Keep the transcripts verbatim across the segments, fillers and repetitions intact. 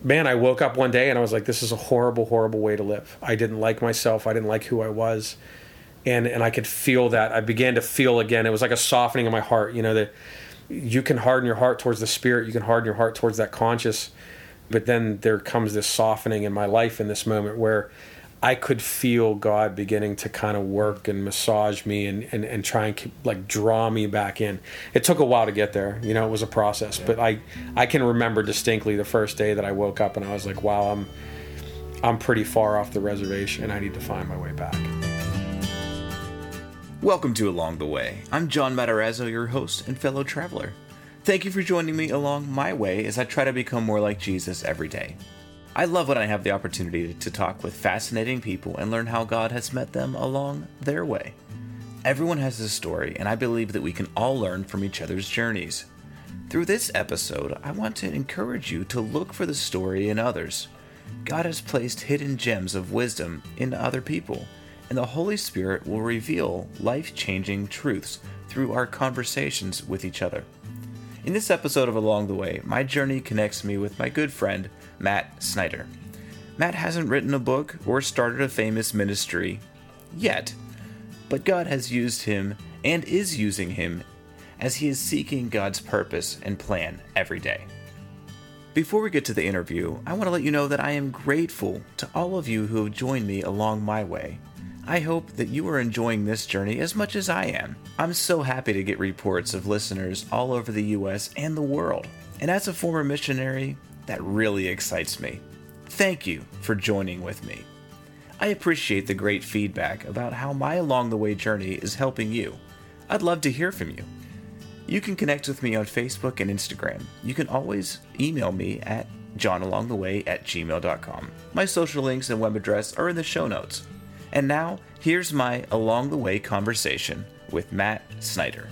man, I woke up one day and I was like, this is a horrible, horrible way to live. I didn't like myself. I didn't like who I was. And and I could feel that. I began to feel again. It was like a softening in my heart. You know, that you can harden your heart towards the Spirit. You can harden your heart towards that conscious. But then there comes this softening in my life in this moment where I could feel God beginning to kind of work and massage me and, and, and try and keep, like draw me back in. It took a while to get there. You know, it was a process. Yeah. But I, I can remember distinctly the first day that I woke up and I was like, wow, I'm I'm pretty far off the reservation and I need to find my way back. Welcome to Along the Way. I'm John Matarazzo, your host and fellow traveler. Thank you for joining me along my way as I try to become more like Jesus every day. I love when I have the opportunity to talk with fascinating people and learn how God has met them along their way. Everyone has a story, and I believe that we can all learn from each other's journeys. Through this episode, I want to encourage you to look for the story in others. God has placed hidden gems of wisdom in other people, and the Holy Spirit will reveal life-changing truths through our conversations with each other. In this episode of Along the Way, my journey connects me with my good friend, Matt Snyder. Matt hasn't written a book or started a famous ministry yet, but God has used him and is using him as he is seeking God's purpose and plan every day. Before we get to the interview, I want to let you know that I am grateful to all of you who have joined me along my way. I hope that you are enjoying this journey as much as I am. I'm so happy to get reports of listeners all over the U S and the world. And as a former missionary, that really excites me. Thank you for joining with me. I appreciate the great feedback about how my Along the Way journey is helping you. I'd love to hear from you. You can connect with me on Facebook and Instagram. You can always email me at johnalongtheway at gmail dot com. My social links and web address are in the show notes. And now, here's my Along the Way conversation with Matt Snyder.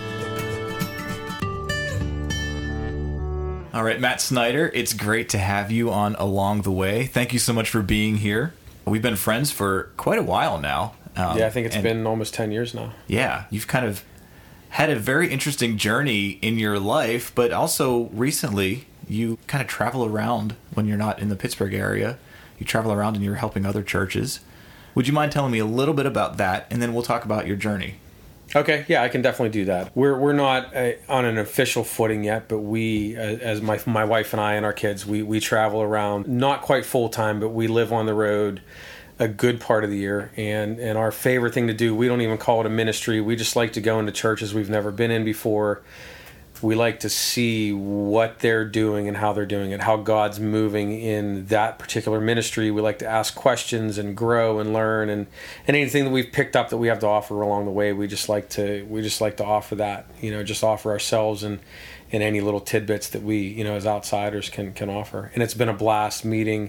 All right, Matt Snyder, it's great to have you on Along the Way. Thank you so much for being here. We've been friends for quite a while now. Um, yeah, I think it's been almost ten years now. Yeah, you've kind of had a very interesting journey in your life, but also recently you kind of travel around when you're not in the Pittsburgh area. You travel around and you're helping other churches. Would you mind telling me a little bit about that, and then we'll talk about your journey? Okay, yeah, I can definitely do that. We're we're not uh, on an official footing yet, but we, uh, as my my wife and I and our kids, we we travel around, not quite full time, but we live on the road a good part of the year. And and our favorite thing to do, we don't even call it a ministry. We just like to go into churches we've never been in before. We like to see what they're doing and how they're doing it, how God's moving in that particular ministry. We like to ask questions and grow and learn, and, and anything that we've picked up that we have to offer along the way, we just like to we just like to offer that, you know, just offer ourselves and, and any little tidbits that we, you know, as outsiders can can offer. And it's been a blast meeting.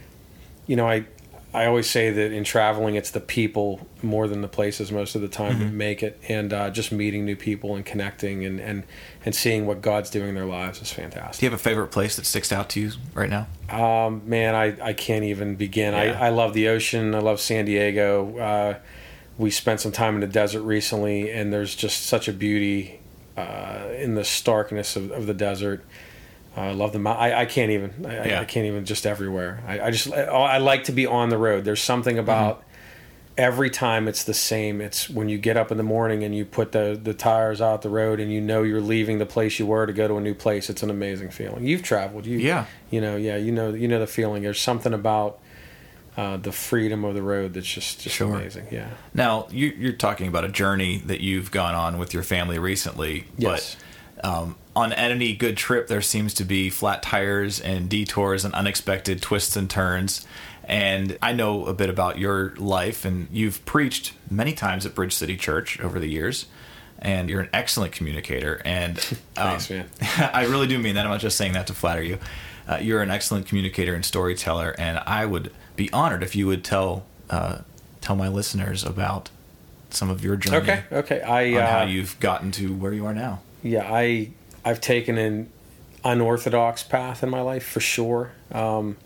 You know, I I always say that in traveling, it's the people more than the places most of the time mm-hmm. that make it. And uh, just meeting new people and connecting and, and, and seeing what God's doing in their lives is fantastic. Do you have a favorite place that sticks out to you right now? Um, man, I, I can't even begin. Yeah. I, I love the ocean. I love San Diego. Uh, we spent some time in the desert recently, and there's just such a beauty uh, in the starkness of, of the desert. I uh, love them. I, I can't even. I, yeah. I can't even. Just everywhere. I, I just. I, I like to be on the road. There's something about mm-hmm. every time it's the same. It's when you get up in the morning and you put the the tires out the road and you know you're leaving the place you were to go to a new place. It's an amazing feeling. You've traveled. You. Yeah. You know. Yeah. You know. You know the feeling. There's something about uh, the freedom of the road that's just just sure. amazing. Yeah. Now you, you're talking about a journey that you've gone on with your family recently. Yes. But, um, on any good trip, there seems to be flat tires and detours and unexpected twists and turns. And I know a bit about your life, and you've preached many times at Bridge City Church over the years, and you're an excellent communicator. And um, Thanks, man. I really do mean that. I'm not just saying that to flatter you. Uh, you're an excellent communicator and storyteller, and I would be honored if you would tell uh, tell my listeners about some of your journey. Okay, okay. I, on uh, how you've gotten to where you are now. Yeah, I... I've taken an unorthodox path in my life for sure. Um,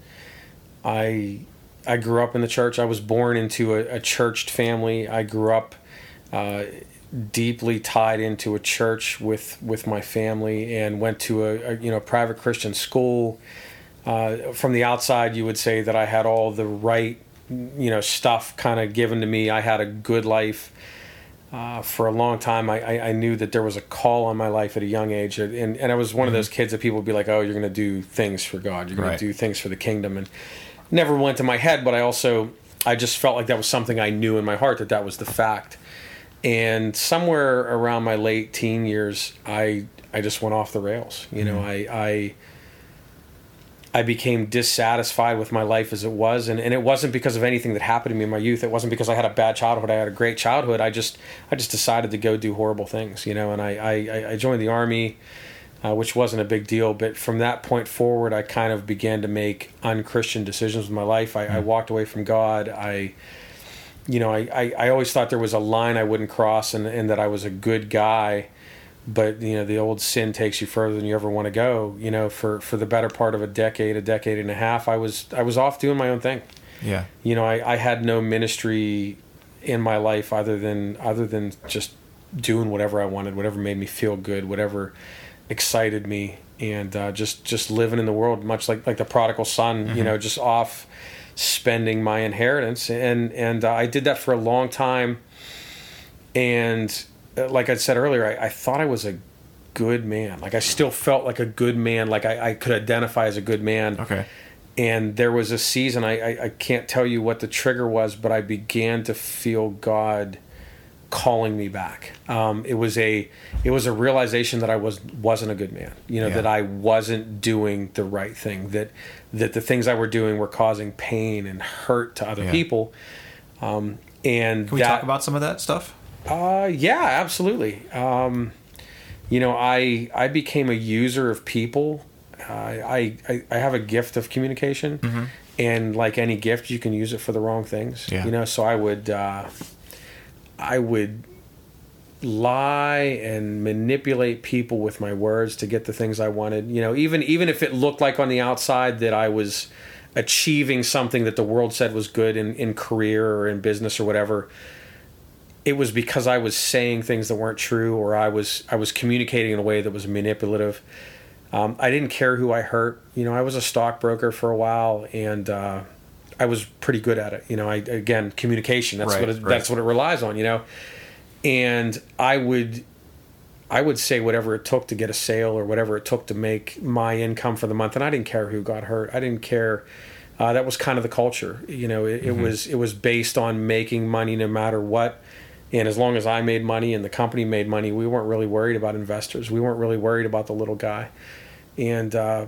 I I grew up in the church. I was born into a, a churched family. I grew up uh, deeply tied into a church with, with my family, and went to a, a you know private Christian school. uh, from the outside, you would say that I had all the right, you know, stuff kind of given to me. I had a good life. Uh, for a long time, I, I, I knew that there was a call on my life at a young age. And, and I was one mm-hmm. of those kids that people would be like, oh, you're going to do things for God. You're going right. to do things for the kingdom. And never went to my head, but I also, I just felt like that was something I knew in my heart, that that was the fact. And somewhere around my late teen years, I I just went off the rails. You know, mm-hmm. I, I I became dissatisfied with my life as it was, and, and it wasn't because of anything that happened to me in my youth. It wasn't because I had a bad childhood. I had a great childhood. I just I just decided to go do horrible things. You know, and I I, I joined the Army, uh, which wasn't a big deal. But from that point forward, I kind of began to make unchristian decisions with my life. I, mm-hmm. I walked away from God. I You know, I, I, I always thought there was a line I wouldn't cross, and, and that I was a good guy. But, you know, the old sin takes you further than you ever want to go. You know, for, for the better part of a decade, a decade and a half, I was I was off doing my own thing. Yeah. You know, I, I had no ministry in my life other than other than just doing whatever I wanted, whatever made me feel good, whatever excited me, and uh, just just living in the world, much like, like the prodigal son, mm-hmm. you know, just off spending my inheritance. And and uh, I did that for a long time. And uh, like I said earlier, I, I thought I was a good man. Like I still felt like a good man. Like I, I could identify as a good man. Okay. And there was a season, I, I, I can't tell you what the trigger was, but I began to feel God calling me back. Um, it was a it was a realization that I was wasn't a good man. You know, yeah. that I wasn't doing the right thing. That that the things I were doing were causing pain and hurt to other yeah. people. Um, and can we that, talk about some of that stuff? Uh, yeah, absolutely. Um, you know, I I became a user of people. Uh, I, I I have a gift of communication, mm-hmm. and like any gift, you can use it for the wrong things. Yeah. You know, so I would. Uh, I would lie and manipulate people with my words to get the things I wanted. You know, even even if it looked like on the outside that I was achieving something that the world said was good in, in career or in business or whatever, it was because I was saying things that weren't true, or I was I was communicating in a way that was manipulative. Um, I didn't care who I hurt. You know, I was a stockbroker for a while, and uh, I was pretty good at it. You know, I, again, communication, that's right, what it, right. that's what it relies on, you know. And I would I would say whatever it took to get a sale, or whatever it took to make my income for the month, and I didn't care who got hurt. I didn't care. Uh, that was kind of the culture. You know, it, mm-hmm. it was it was based on making money no matter what. And as long as I made money and the company made money, we weren't really worried about investors. We weren't really worried about the little guy. And uh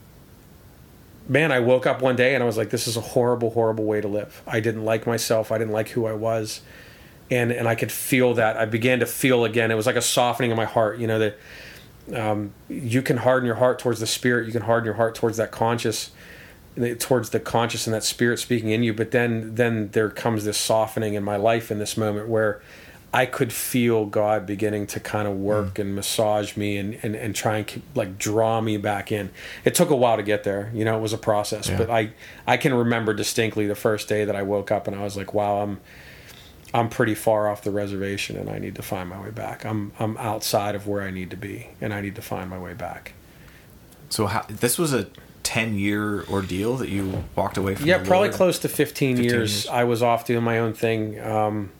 man, I woke up one day and I was like, this is a horrible, horrible way to live. I didn't like myself. I didn't like who I was. And and I could feel that. I began to feel again. It was like a softening in my heart, you know, that um, you can harden your heart towards the spirit. You can harden your heart towards that conscious, towards the conscious and that spirit speaking in you. But then, then there comes this softening in my life in this moment where I could feel God beginning to kind of work mm. and massage me and, and, and try and keep, like draw me back in. It took a while to get there. You know, it was a process. Yeah. But I, I can remember distinctly the first day that I woke up and I was like, wow, I'm I'm pretty far off the reservation and I need to find my way back. I'm I'm outside of where I need to be and I need to find my way back. So how, this was a ten-year ordeal that you walked away from? Yeah, the probably Lord? close to fifteen, fifteen years. years. I was off doing my own thing. Um,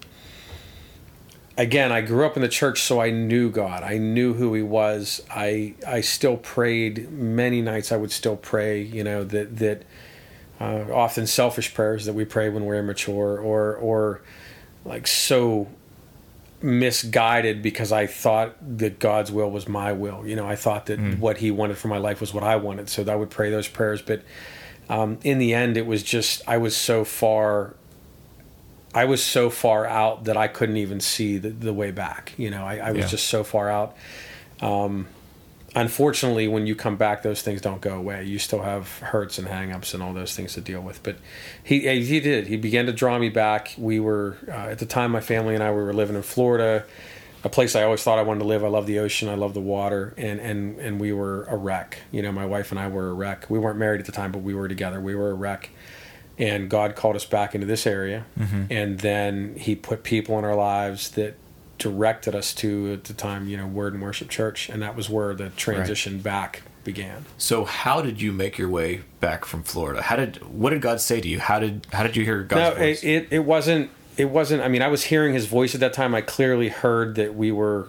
Again, I grew up in the church, so I knew God. I knew who He was. I I still prayed. Many nights I would still pray, you know, that that uh, often selfish prayers that we pray when we're immature, or or like so misguided because I thought that God's will was my will. You know, I thought that mm. what He wanted for my life was what I wanted, so I would pray those prayers. But um, in the end, it was just I was so far. I was so far out that I couldn't even see the, the way back. You know, I, I was yeah. just so far out. Um, unfortunately, when you come back, those things don't go away. You still have hurts and hang-ups and all those things to deal with. But he he did. He began to draw me back. We were, uh, at the time, my family and I, we were living in Florida, a place I always thought I wanted to live. I love the ocean. I love the water. And, and, and we were a wreck. You know, my wife and I were a wreck. We weren't married at the time, but we were together. We were a wreck. And God called us back into this area, mm-hmm. and then He put people in our lives that directed us to, at the time, you know, Word and Worship Church, and that was where the transition right. back began. So how did you make your way back from Florida? How did what did God say to you? How did how did you hear God's no, voice? It, it it wasn't it wasn't. I mean, I was hearing His voice at that time. I clearly heard that we were.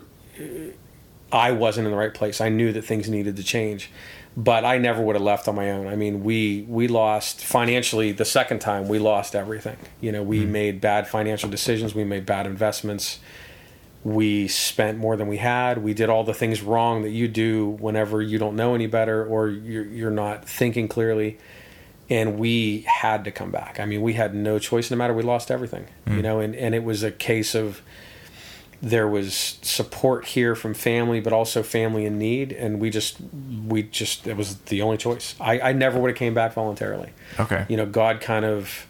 I wasn't in the right place. I knew that things needed to change, but I never would have left on my own. I mean, we we lost financially the second time. We lost everything. You know, we mm-hmm. made bad financial decisions. We made bad investments. We spent more than we had. We did all the things wrong that you do whenever you don't know any better or you're, you're not thinking clearly. And we had to come back. I mean, we had no choice no matter. We lost everything, mm. you know, and, and it was a case of there was support here from family, but also family in need. And we just, we just, it was the only choice. I, I never would have came back voluntarily. Okay. You know, God kind of,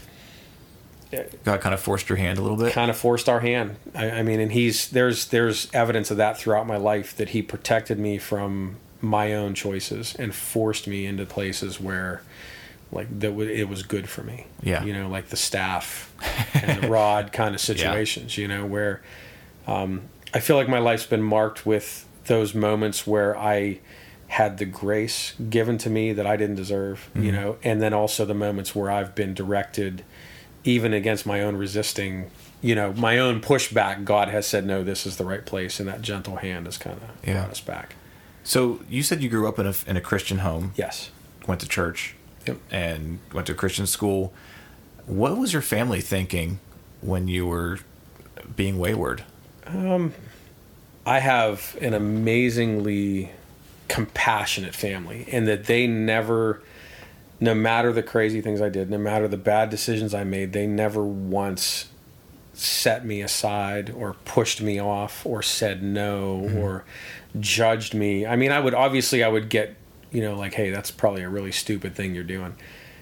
God kind of forced your hand a little bit. Kind of forced our hand. I, I mean, and he's there's there's evidence of that throughout my life that he protected me from my own choices and forced me into places where, like, that w- it was good for me. Yeah. You know, like the staff and the rod kind of situations. Yeah. You know, where um, I feel like my life's been marked with those moments where I had the grace given to me that I didn't deserve. Mm-hmm. You know, and then also the moments where I've been directed. Even against my own resisting, you know, my own pushback, God has said, no, this is the right place. And that gentle hand has kind of yeah. brought us back. So you said you grew up in a, in a Christian home. Yes. Went to church. Yep. And went to a Christian school. What was your family thinking when you were being wayward? Um, I have an amazingly compassionate family in that they never... No matter the crazy things I did, no matter the bad decisions I made, they never once set me aside or pushed me off or said no mm-hmm. or judged me. I mean, I would obviously I would get, you know, like, hey, that's probably a really stupid thing you're doing.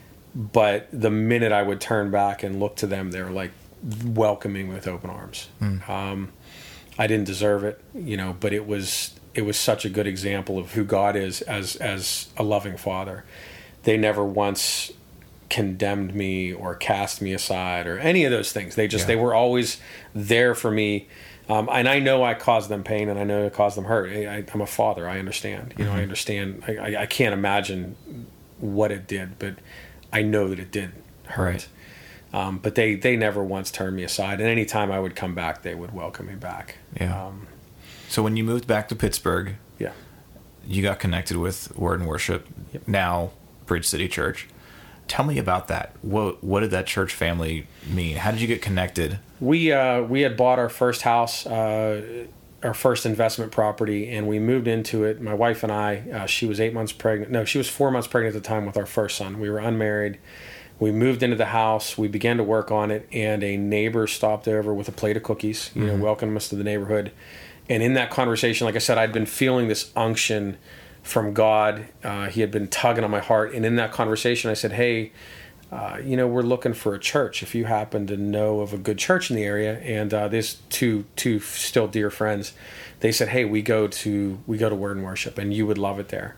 But the minute I would turn back and look to them, they were like welcoming with open arms. Mm. Um, I didn't deserve it, you know, but it was it was such a good example of who God is as as a loving father. They never once condemned me or cast me aside or any of those things. They just, yeah. they were always there for me. Um, and I know I caused them pain and I know I caused them hurt. I, I, I'm a father. I understand, you know, mm-hmm. I understand. I, I, I can't imagine what it did, but I know that it did hurt. Right. Um, but they, they never once turned me aside. And anytime I would come back, they would welcome me back. Yeah. Um, so when you moved back to Pittsburgh, yeah, you got connected with Word and Worship. Yep. Now, Bridge City Church. Tell me about that. What what did that church family mean? How did you get connected? We uh, we had bought our first house, uh, our first investment property, and we moved into it. My wife and I. Uh, she was eight months pregnant. No, she was four months pregnant at the time with our first son. We were unmarried. We moved into the house. We began to work on it, and a neighbor stopped over with a plate of cookies. You mm-hmm. know, welcomed us to the neighborhood. And in that conversation, like I said, I'd been feeling this unction from God. Uh, he had been tugging on my heart. And in that conversation, I said, hey, uh, you know, we're looking for a church. If you happen to know of a good church in the area, and uh, there's two two still dear friends, they said, hey, we go to we go to Word and Worship, and you would love it there.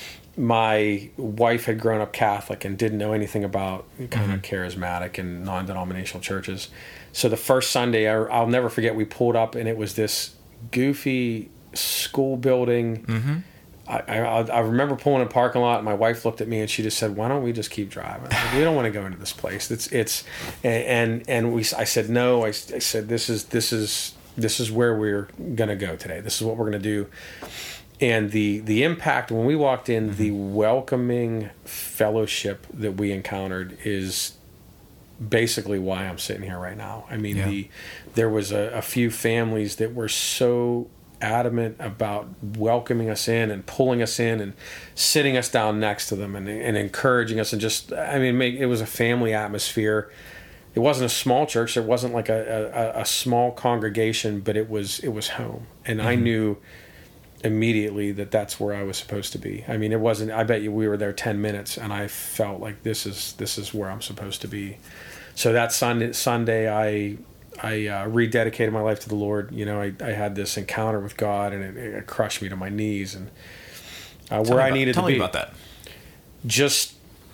My wife had grown up Catholic and didn't know anything about kind of mm-hmm. charismatic and non-denominational churches. So the first Sunday, I, I'll never forget, we pulled up, and it was this goofy school building. Mm-hmm. I, I, I remember pulling in a parking lot, and my wife looked at me and she just said, why don't we just keep driving? Like, we don't want to go into this place. It's, it's, and, and we, I said, no, I, I said, this is, this is, this is where we're going to go today. This is what we're going to do. And the, the impact when we walked in, mm-hmm. the welcoming fellowship that we encountered is basically why I'm sitting here right now. I mean, yeah. the, there was a, a few families that were so adamant about welcoming us in and pulling us in and sitting us down next to them and, and encouraging us, and just, I mean, make, it was a family atmosphere. It wasn't a small church. It wasn't like a, a, a small congregation, but it was, it was home. And mm-hmm. I knew immediately that that's where I was supposed to be. I mean, it wasn't, I bet you we were there ten minutes and I felt like this is, this is where I'm supposed to be. So that Sunday, Sunday I, I uh, rededicated my life to the Lord. You know, I, I had this encounter with God, and it, it crushed me to my knees, and uh, where I about, needed to be. Tell me about that. Just,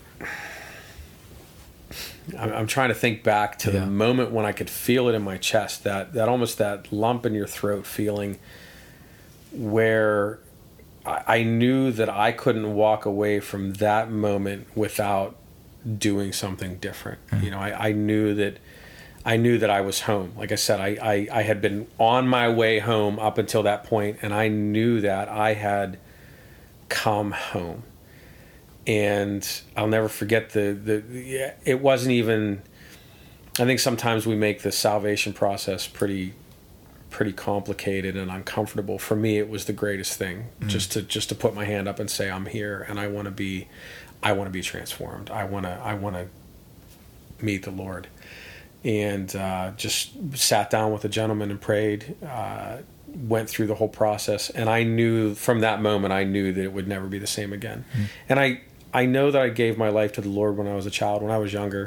I'm, I'm trying to think back to yeah. the moment when I could feel it in my chest, that, that almost that lump in your throat feeling, where I, I knew that I couldn't walk away from that moment without doing something different. Mm-hmm. You know, I, I knew that I knew that I was home. Like I said, I, I, I had been on my way home up until that point, and I knew that I had come home. And I'll never forget the, the it wasn't even, I think sometimes we make the salvation process pretty pretty complicated and uncomfortable. For me, it was the greatest thing, mm-hmm. just to just to put my hand up and say, I'm here, and I want to be I want to be transformed. I want to I want to meet the Lord. And uh, just sat down with a gentleman and prayed, uh, went through the whole process. And I knew from that moment, I knew that it would never be the same again. Mm. And I, I know that I gave my life to the Lord when I was a child, when I was younger,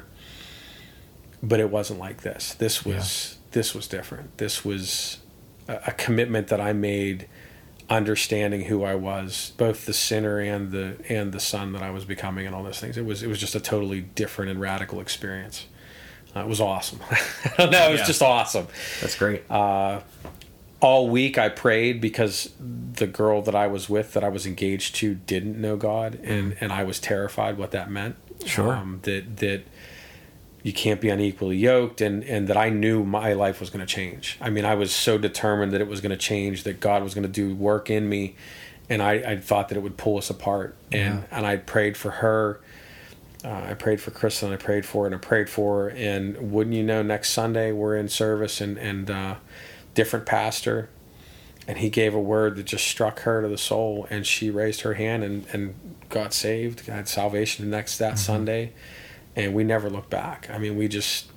but it wasn't like this. This was, yeah. this was different. This was a, a commitment that I made, understanding who I was, both the sinner and the, and the son that I was becoming and all those things. It was, it was just a totally different and radical experience. Uh, it was awesome. no, it was yeah. just awesome. That's great. Uh, all week I prayed because the girl that I was with, that I was engaged to, didn't know God, and, and I was terrified what that meant. Sure. Um, that that you can't be unequally yoked, and, and that I knew my life was going to change. I mean, I was so determined that it was going to change, that God was going to do work in me, and I, I thought that it would pull us apart. And, yeah. and I prayed for her. Uh, I prayed for Kristen, and I prayed for her, and I prayed for her, and wouldn't you know, next Sunday we're in service, and, and uh, different pastor, and he gave a word that just struck her to the soul, and she raised her hand and, and got saved, got salvation next that mm-hmm. Sunday, and we never looked back. I mean, we just,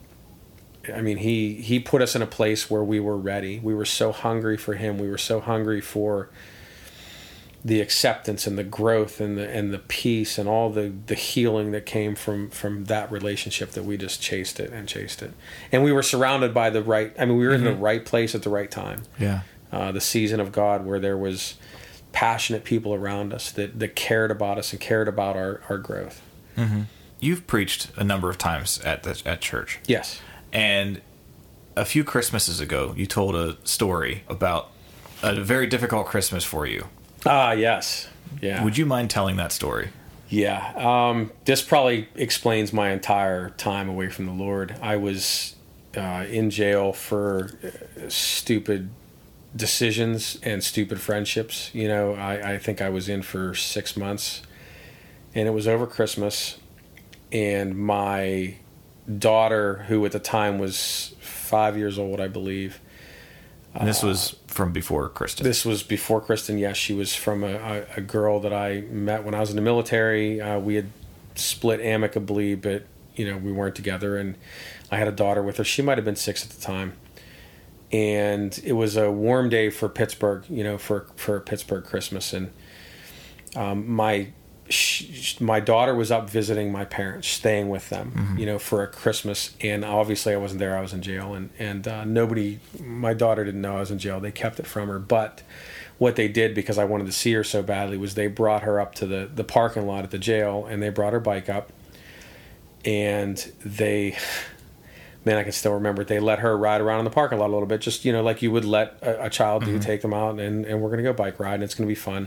I mean, he, he put us in a place where we were ready. We were so hungry for him. We were so hungry for the acceptance and the growth and the and the peace and all the, the healing that came from, from that relationship, that we just chased it and chased it. And we were surrounded by the right, I mean, we were mm-hmm. in the right place at the right time. Yeah. Uh, the season of God where there was passionate people around us that, that cared about us and cared about our, our growth. Mm-hmm. You've preached a number of times at the, at church. Yes. And a few Christmases ago, you told a story about a very difficult Christmas for you. Ah, yes. Yeah. Would you mind telling that story? Yeah. Um, this probably explains my entire time away from the Lord. I was uh, in jail for uh, stupid decisions and stupid friendships. You know, I, I think I was in for six months, and it was over Christmas, and my daughter, who at the time was five years old, I believe. And this was from before Kristen? This was before Kristen, yes. She was from a, a, a girl that I met when I was in the military. Uh, we had split amicably, but, you know, we weren't together. And I had a daughter with her. She might have been six at the time. And it was a warm day for Pittsburgh, you know, for, for Pittsburgh Christmas. And um, my... She, my daughter was up visiting my parents, staying with them, mm-hmm. you know, for a Christmas. And obviously I wasn't there. I was in jail, and, and uh, nobody, my daughter didn't know I was in jail. They kept it from her. But what they did, because I wanted to see her so badly, was they brought her up to the, the parking lot at the jail, and they brought her bike up, and they, man, I can still remember it. They let her ride around in the parking lot a little bit, just, you know, like you would let a, a child do, mm-hmm. take them out, and, and we're going to go bike ride, and it's going to be fun.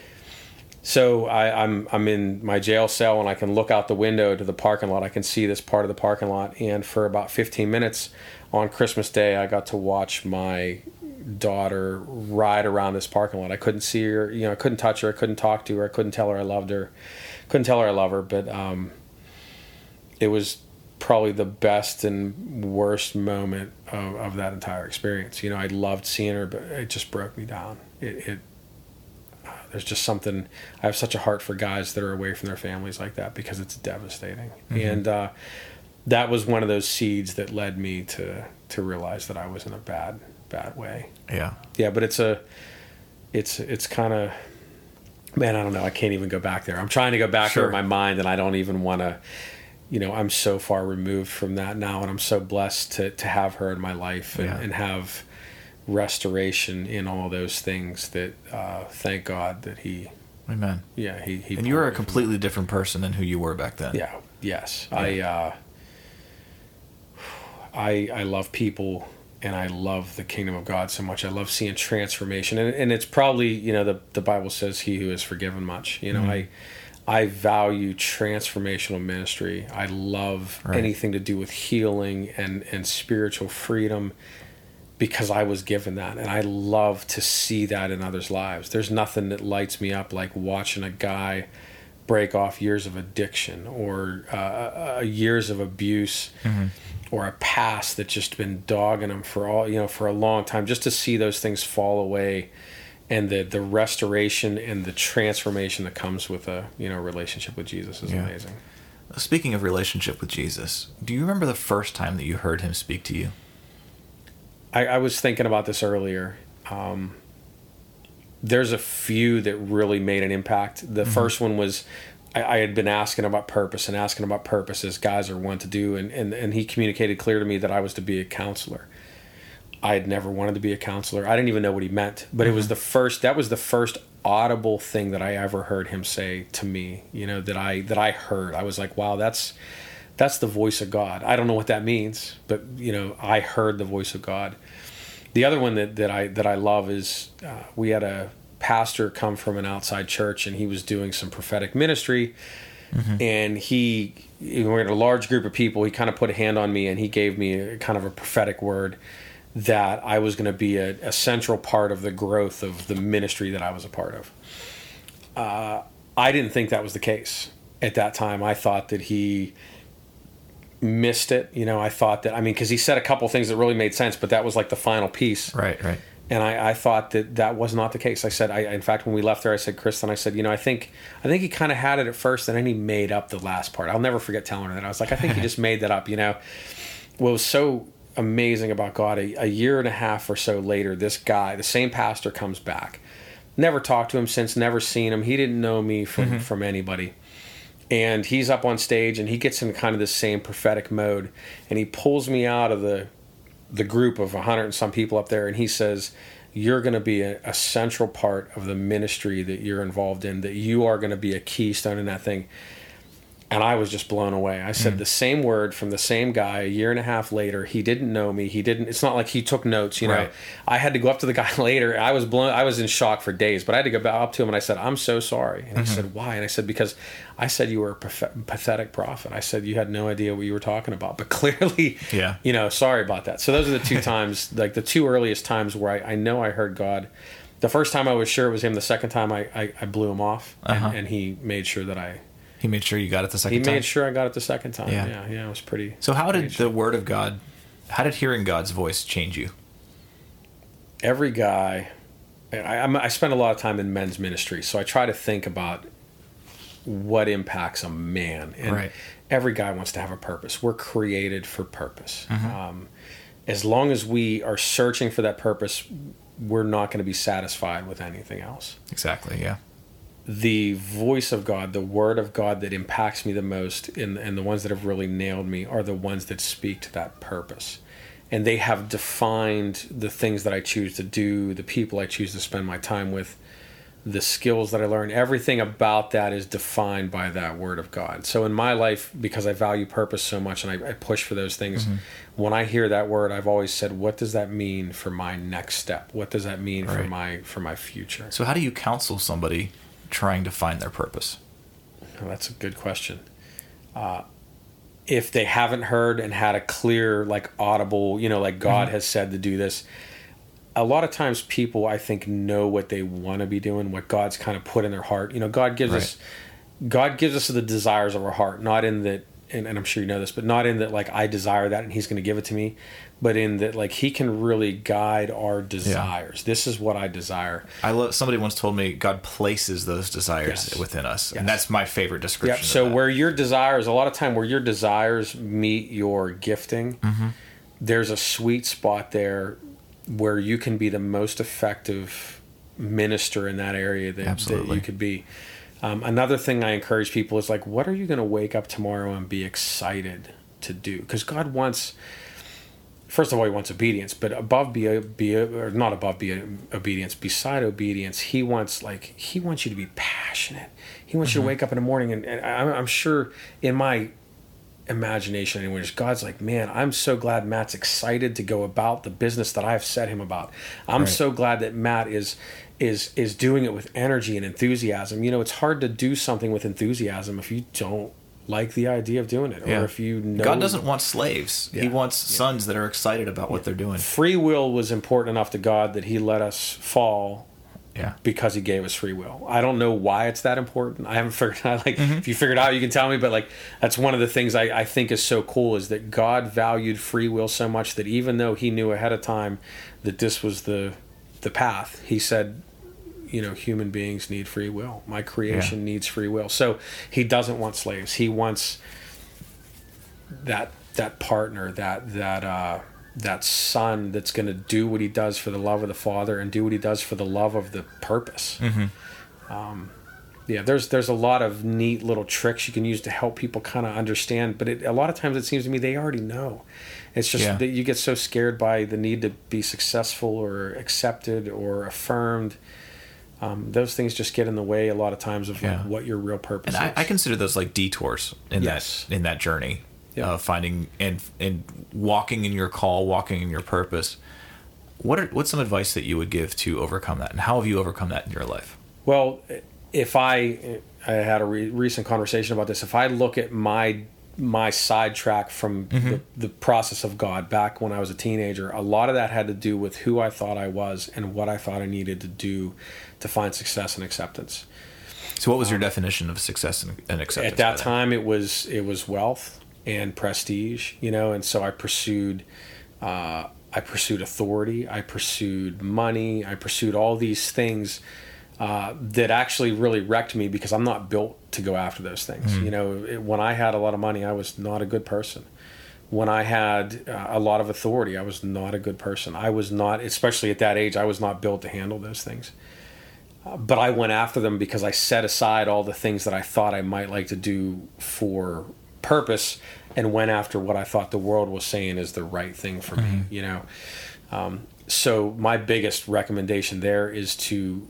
So I, I'm I'm in my jail cell, and I can look out the window to the parking lot. I can see this part of the parking lot. And for about fifteen minutes on Christmas Day, I got to watch my daughter ride around this parking lot. I couldn't see her, you know, I couldn't touch her, I couldn't talk to her, I couldn't tell her I loved her, couldn't tell her I love her. But um, it was probably the best and worst moment of, of that entire experience. You know, I loved seeing her, but it just broke me down. It. it There's just something, I have such a heart for guys that are away from their families like that, because it's devastating. Mm-hmm. And uh, that was one of those seeds that led me to, to realize that I was in a bad, bad way. Yeah. Yeah. But it's a, it's, it's kind of, man, I don't know. I can't even go back there. I'm trying to go back sure. there in my mind, and I don't even want to, you know, I'm so far removed from that now, and I'm so blessed to, to have her in my life, and, yeah. and have restoration in all those things that uh thank God that he amen yeah he, he and you were a completely different person than who you were back then. Yeah. Yes. Yeah. I uh I I love people, and I love the kingdom of God so much. I love seeing transformation, and, and it's probably, you know, the the Bible says, "He who is forgiven much." You know, mm-hmm. I I value transformational ministry. I love right. anything to do with healing and and spiritual freedom, because I was given that, and I love to see that in others' lives. There's nothing that lights me up like watching a guy break off years of addiction or uh, uh, years of abuse. Mm-hmm. Or a past that's just been dogging them for all, you know, for a long time, just to see those things fall away, and the the restoration and the transformation that comes with a, you know, relationship with Jesus is yeah. amazing. Speaking of relationship with Jesus, do you remember the first time that you heard him speak to you? I, I was thinking about this earlier. Um, there's a few that really made an impact. The mm-hmm. first one was, I had been asking about purpose and asking about purpose as guys are wont to do. And, and, and he communicated clear to me that I was to be a counselor. I had never wanted to be a counselor. I didn't even know what he meant, but mm-hmm. it was the first, that was the first audible thing that I ever heard him say to me, you know, that I, that I heard. I was like, wow, that's, that's the voice of God. I don't know what that means, but you know, I heard the voice of God. The other one that, that I, that I love is, uh, we had a pastor come from an outside church, and he was doing some prophetic ministry. Mm-hmm. And he, we're in a large group of people. He kind of put a hand on me, and he gave me a kind of a prophetic word that I was going to be a, a central part of the growth of the ministry that I was a part of. Uh, I didn't think that was the case at that time. I thought that he missed it. You know, I thought that, I mean, because he said a couple things that really made sense, but that was like the final piece. Right, right. And I, I thought that that was not the case. I said, I, in fact, when we left there, I said, Kristen, I said, you know, I think, I think he kind of had it at first, and then he made up the last part. I'll never forget telling her that. I was like, I think he just made that up. You know, what was so amazing about God? A, a year and a half or so later, this guy, the same pastor, comes back. Never talked to him since. Never seen him. He didn't know me from mm-hmm. from anybody. And he's up on stage, and he gets in kind of the same prophetic mode, and he pulls me out of the. the group of a hundred and some people up there, and he says, you're going to be a, a central part of the ministry that you're involved in, that you are going to be a keystone in that thing. And I was just blown away. I said mm. the same word from the same guy a year and a half later. He didn't know me. He didn't, it's not like he took notes, you know. Right. I had to go up to the guy later. I was blown, I was in shock for days, but I had to go up to him, and I said, I'm so sorry. And mm-hmm. he said, why? And I said, because I said you were a pathetic prophet. I said you had no idea what you were talking about, but clearly, yeah. you know, sorry about that. So those are the two times, like the two earliest times where I, I know I heard God. The first time I was sure it was him. The second time I, I, I blew him off, uh-huh. and, and he made sure that I... He made sure you got it the second he time? He made sure I got it the second time. Yeah, yeah, yeah, it was pretty... So how pretty did the word of God, how did hearing God's voice change you? Every guy... I, I, I spend a lot of time in men's ministry, so I try to think about what impacts a man. And right. every guy wants to have a purpose. We're created for purpose. Mm-hmm. Um, as long as we are searching for that purpose, we're not going to be satisfied with anything else. Exactly, yeah. The voice of God, the word of God that impacts me the most, and, and the ones that have really nailed me, are the ones that speak to that purpose. And they have defined the things that I choose to do, the people I choose to spend my time with, the skills that I learn. Everything about that is defined by that word of God. So in my life, because I value purpose so much, and I, I push for those things, mm-hmm. when I hear that word, I've always said, what does that mean for my next step? What does that mean right. for my for my future? So how do you counsel somebody trying to find their purpose? Oh, that's a good question. Uh, if they haven't heard and had a clear, like audible, you know, like God mm-hmm. has said to do this, a lot of times people, I think, know what they want to be doing, what God's kind of put in their heart. You know, God gives right. us, God gives us the desires of our heart, not in that, and, and I'm sure you know this, but not in that, like, I desire that and he's going to give it to me, but in that, like, he can really guide our desires. Yeah. This is what I desire. I love, somebody once told me God places those desires yes. within us. Yes. And that's my favorite description. Yep. So of that. Where your desires, a lot of time where your desires meet your gifting, mm-hmm. there's a sweet spot there where you can be the most effective minister in that area that, that you could be. Um, another thing I encourage people is, like, what are you going to wake up tomorrow and be excited to do? Because God wants, first of all, he wants obedience, but above be, be or not above be obedience, beside obedience, he wants, like, he wants you to be passionate. He wants mm-hmm. you to wake up in the morning, and, and I'm, I'm sure in my imagination anywhere. Just God's like, man, I'm so glad Matt's excited to go about the business that I've set him about. I'm Right. so glad that Matt is is is doing it with energy and enthusiasm. You know, it's hard to do something with enthusiasm if you don't like the idea of doing it, or Yeah. if you know God doesn't want slaves. He Yeah. wants sons that are excited about what they're doing. free will was important enough to God that He let us fall Yeah. because He gave us free will. I don't know why it's that important. I haven't figured out. Like, if you figured it out, you can tell me. But like, that's one of the things I, I think is so cool is that God valued free will so much that even though He knew ahead of time that this was the the path, He said, you know, human beings need free will. My creation Yeah. needs free will. So He doesn't want slaves. He wants that that partner, that that uh, that son that's going to do what he does for the love of the Father and do what he does for the love of the purpose. Mm-hmm. Um, yeah, there's there's a lot of neat little tricks you can use to help people kind of understand, but it, a lot of times it seems to me they already know. It's just Yeah. that you get so scared by the need to be successful or accepted or affirmed. Um, those things just get in the way a lot of times of like, Yeah. what your real purpose And I, is. I consider those like detours in Yes. that in that journey Yeah. of finding and and walking in your call, walking in your purpose. What are what's some advice that you would give to overcome that, and how have you overcome that in your life? Well, if I I had a re- recent conversation about this. If I look at my my sidetrack from Mm-hmm. the, the process of God back when I was a teenager, a lot of that had to do with who I thought I was and what I thought I needed to do to find success and acceptance. So, what was your definition of success and, and acceptance? At that by time, it was it was wealth and prestige, you know, and so I pursued. Uh, I pursued authority. I pursued money. I pursued all these things uh, that actually really wrecked me because I'm not built to go after those things. Mm-hmm. You know, it, when I had a lot of money, I was not a good person. When I had uh, a lot of authority, I was not a good person. I was not, especially at that age, I was not built to handle those things. Uh, but I went after them because I set aside all the things that I thought I might like to do for purpose and went after what I thought the world was saying is the right thing for me, you know. Um, so my biggest recommendation there is to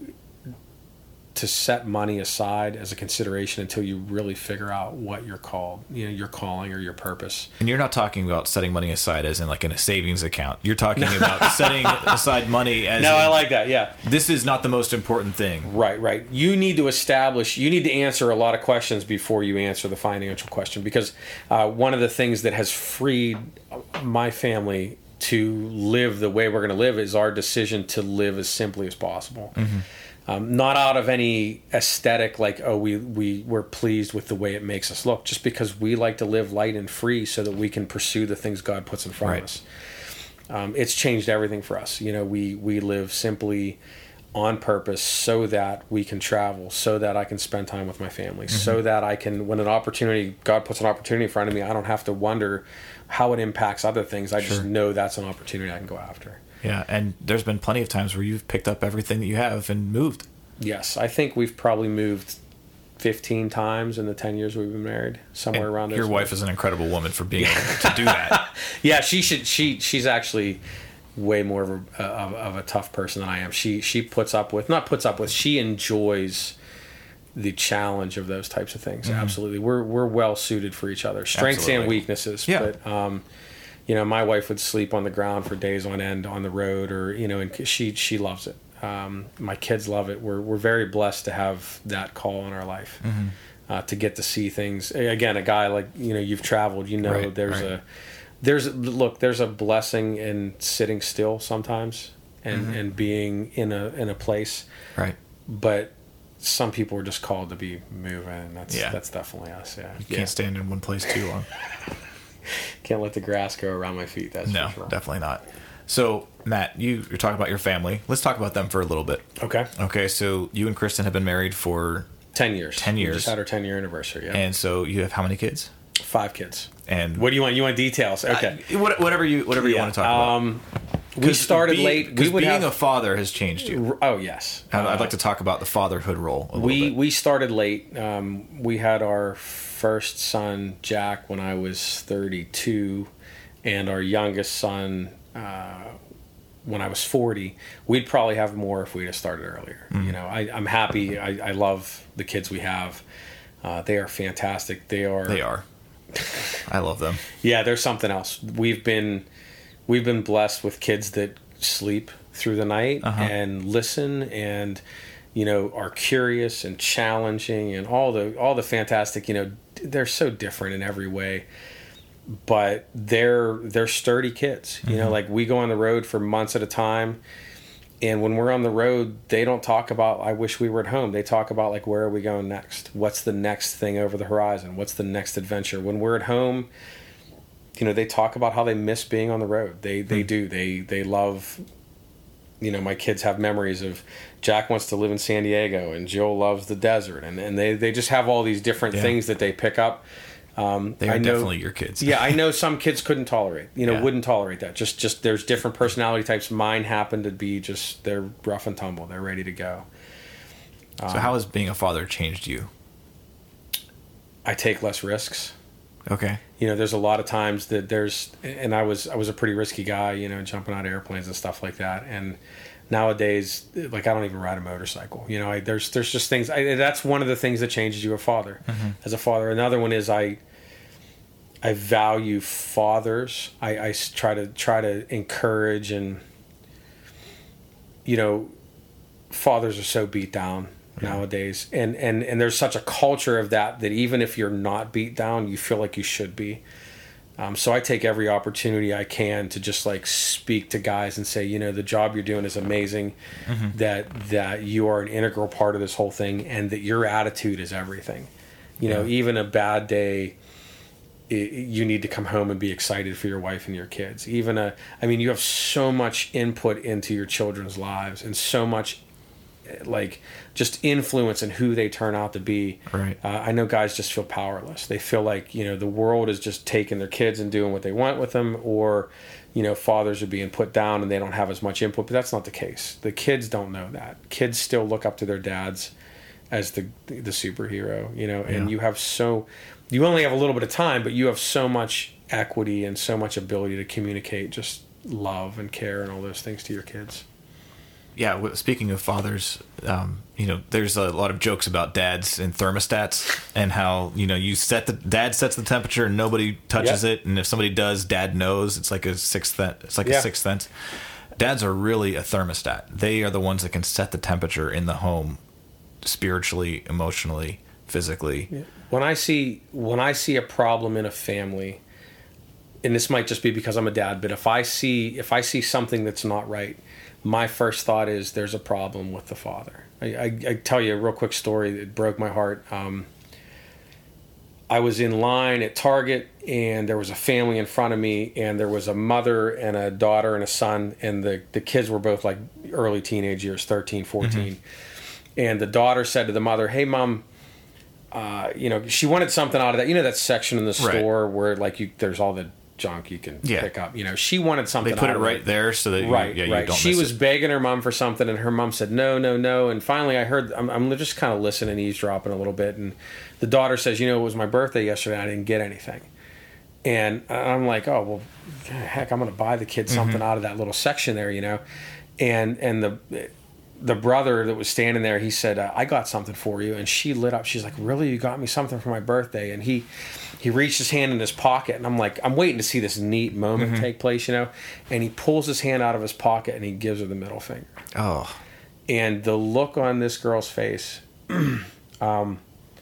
to set money aside as a consideration until you really figure out what you're called, you know, your calling or your purpose. And you're not talking about setting money aside as in like in a savings account. You're talking about setting aside money as No, in, I like that. Yeah. this is not the most important thing. Right, right. You need to establish, you need to answer a lot of questions before you answer the financial question, because uh, one of the things that has freed my family to live the way we're going to live is our decision to live as simply as possible. Mm-hmm. Um, not out of any aesthetic, like, oh, we, we, we're pleased with the way it makes us look, just because we like to live light and free so that we can pursue the things God puts in front Right. of us. Um, it's changed everything for us. You know, we, we live simply on purpose so that we can travel, so that I can spend time with my family, Mm-hmm. so that I can, when an opportunity, God puts an opportunity in front of me, I don't have to wonder how it impacts other things. I just Sure. know that's an opportunity I can go after. Yeah, and there's been plenty of times where you've picked up everything that you have and moved. Yes, I think we've probably moved fifteen times in the ten years we've been married, somewhere And around there. your wife is an incredible woman for being able to do that. Yeah, she should. She she's actually way more of a, of, of a tough person than I am. She she puts up with not puts up with. She enjoys the challenge of those types of things. Mm-hmm. Absolutely, we're we're well suited for each other, strengths and Absolutely. weaknesses. Yeah. But um, you know, my wife would sleep on the ground for days on end on the road, or you know, and she she loves it. Um, my kids love it. We're we're very blessed to have that call in our life. Mm-hmm. Uh, to get to see things again. A guy like you know, you've traveled. You know, Right, there's right. a there's look there's a blessing in sitting still sometimes and Mm-hmm. and being in a in a place, Right. but some people are just called to be moving, and that's Yeah. that's definitely us. Yeah, You yeah. can't stand in one place too long. Can't let the grass grow around my feet. That's No, for sure. definitely not. So, Matt, you, you're talking about your family. Let's talk about them for a little bit. Okay, Okay, so you and Kristen have been married for, ten years. ten We years. just had our ten year anniversary. Yeah, and so you have how many kids? five kids. And What do you want? You want details? Okay. I- what- whatever you whatever you Yeah, want to talk about. Um, we started Being- late. We 'cause would being have. a father has changed you. Oh yes. I'd, I'd Uh, like to talk about the fatherhood role a little we bit. we started late. Um, we had our first son Jack when I was thirty-two, and our youngest son uh, when I was forty. We'd probably have more if we'd have started earlier. Mm-hmm. You know, I, I'm happy. I, I love the kids we have. Uh, they are fantastic. They are. They are. I love them. Yeah, there's something else. We've been we've been blessed with kids that sleep through the night Uh-huh. and listen and, you know, are curious and challenging and all the all the fantastic, you know, they're so different in every way. But they're they're sturdy kids. You know, like we go on the road for months at a time. And when we're on the road, they don't talk about, I wish we were at home. They talk about, like, where are we going next? What's the next thing over the horizon? What's the next adventure? When we're at home, you know, they talk about how they miss being on the road. They they Hmm. do. They they love, you know, my kids have memories of Jack wants to live in San Diego and Jill loves the desert. And, and they, they just have all these different Yeah. things that they pick up. Um, They are I know, definitely your kids. yeah, I know some kids couldn't tolerate, you know, Yeah. wouldn't tolerate that. Just, just there's different personality types. Mine happen to be just, they're rough and tumble. They're ready to go. So how has being a father changed you? I take less risks. Okay. You know, there's a lot of times that there's, and I was, I was a pretty risky guy, you know, jumping out of airplanes and stuff like that. And nowadays, like, I don't even ride a motorcycle. You know, I, there's, there's just things. I, that's one of the things that changes you a father, as a father. Another one is I, I value fathers. I, I s- try to try to encourage and, you know, fathers are so beat down nowadays, and and and there's such a culture of that that even if you're not beat down, you feel like you should be. Um, so I take every opportunity I can to just like speak to guys and say, you know, the job you're doing is amazing, that that you are an integral part of this whole thing, and that your attitude is everything. You know, Yeah. even a bad day, i you need to come home and be excited for your wife and your kids. Even a, I mean, you have so much input into your children's lives and so much like just influence in who they turn out to be. Right. Uh, I know guys just feel powerless. They feel like, you know, the world is just taking their kids and doing what they want with them, or, you know, fathers are being put down and they don't have as much input, but that's not the case. The kids don't know that. Kids still look up to their dads as the the superhero, you know, and Yeah. you have so, you only have a little bit of time, but you have so much equity and so much ability to communicate just love and care and all those things to your kids. Yeah, w- speaking of fathers, um, you know, there's a lot of jokes about dads and thermostats and how, you know, you set the dad sets the temperature and nobody touches Yep. it, and if somebody does, dad knows. It's like a sixth sense. It's like Yeah. a sixth sense. Dads are really a thermostat. They are the ones that can set the temperature in the home, spiritually, emotionally, physically. When I see when I see a problem in a family, and this might just be because I'm a dad, but if I see if I see something that's not right, my first thought is there's a problem with the father. I, I, I tell you a real quick story that broke my heart. Um, I was in line at Target, and there was a family in front of me, and there was a mother and a daughter and a son, and the, the kids were both like early teenage years, thirteen, fourteen. And the daughter said to the mother, "Hey, Mom, uh, you know," she wanted something out of that. You know that section in the Right. store where like you there's all the junk you can Yeah. pick up. You know, she wanted something. They put out it of right there so that you, Right, yeah, you right. don't She miss was it. begging her mom for something, and her mom said no, no, no. And finally, I heard I'm, I'm just kind of listening, eavesdropping a little bit, and the daughter says, "You know, it was my birthday yesterday. I didn't get anything." And I'm like, "Oh well, heck, I'm going to buy the kid something out of that little section there, you know." And and the the brother that was standing there, he said, uh, "I got something for you." And she lit up. She's like, "Really? You got me something for my birthday?" And he he reached his hand in his pocket, and I'm like, I'm waiting to see this neat moment take place, you know. And he pulls his hand out of his pocket and he gives her the middle finger. Oh, And the look on this girl's face, um,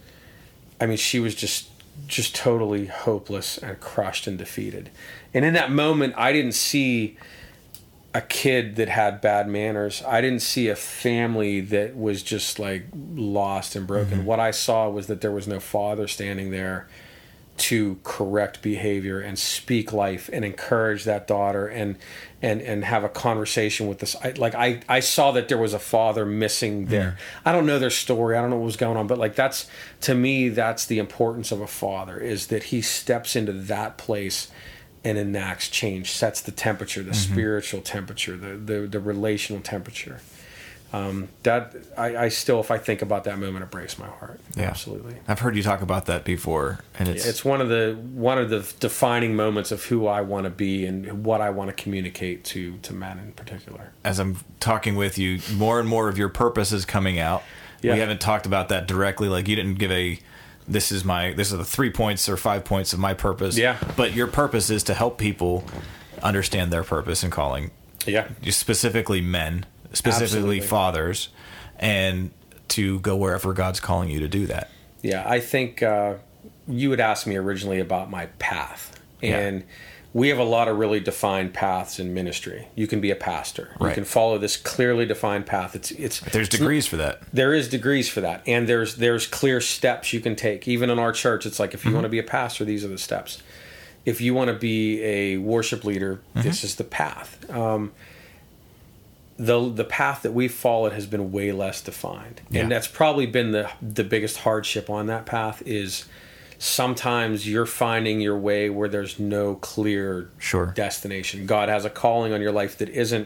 I mean, she was just just totally hopeless and crushed and defeated. And in that moment, I didn't see a kid that had bad manners. I didn't see a family that was just like lost and broken. Mm-hmm. What I saw was that there was no father standing there to correct behavior and speak life and encourage that daughter and and and have a conversation with this. I, like I I saw that there was a father missing there. I don't know their story. I don't know what was going on, but like that's, to me, that's the importance of a father, is that he steps into that place and enacts change, sets the temperature, the spiritual temperature, the the, the relational temperature. Um, that I, I still, if I think about that moment, it breaks my heart. Yeah. Absolutely. I've heard you talk about that before, and it's It's one of the one of the defining moments of who I want to be and what I want to communicate to to men in particular. as I'm talking with you, more and more of your purpose is coming out. Yeah. We haven't talked about that directly. Like, you didn't give a this is my this are the three points or five points of my purpose. Yeah. But your purpose is to help people understand their purpose and calling. Yeah. Specifically men, specifically Absolutely. fathers, and to go wherever God's calling you to do that. Yeah, I think uh, you had asked me originally about my path. And Yeah. we have a lot of really defined paths in ministry. You can be a pastor. You Right. can follow this clearly defined path. It's it's There's degrees for that. There is degrees for that, and there's there's clear steps you can take. Even in our church, it's like if you Mm-hmm. want to be a pastor, these are the steps. If you want to be a worship leader, Mm-hmm. this is the path. Um, the the path that we've followed has been way less defined, Yeah. and that's probably been the the biggest hardship on that path. Is sometimes you're finding your way where there's no clear Sure. destination. God has a calling on your life that isn't